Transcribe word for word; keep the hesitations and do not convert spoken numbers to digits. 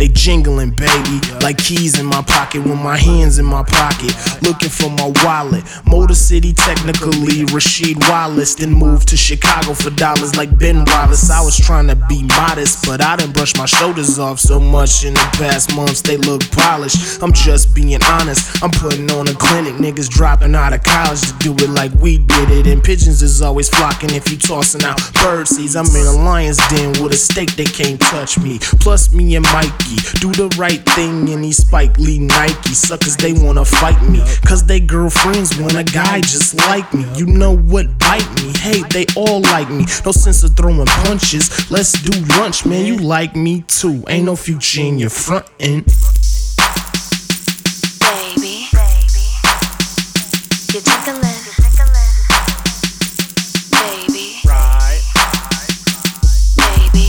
they jingling, baby, like keys in my pocket with my hands in my pocket, looking for my wallet. Motor City, technically Rasheed Wallace, then moved to Chicago for dollars like Ben Wallace. I was trying to be modest, but I done brushed my shoulders off so much in the past months they look polished. I'm just being honest, I'm putting on a clinic. Niggas dropping out of college to do it like we did it, and pigeons is always flocking if you tossing out bird seeds. I'm in a lion's den with a steak, they can't touch me. Plus me and Mikey do the right thing in these Spike Lee Nike. Suckers, they wanna fight me, cause they girlfriends want a guy just like me. You know what bite me? Hey, they all like me. No sense of throwing punches, let's do lunch, man. You like me too, ain't no future in your front end.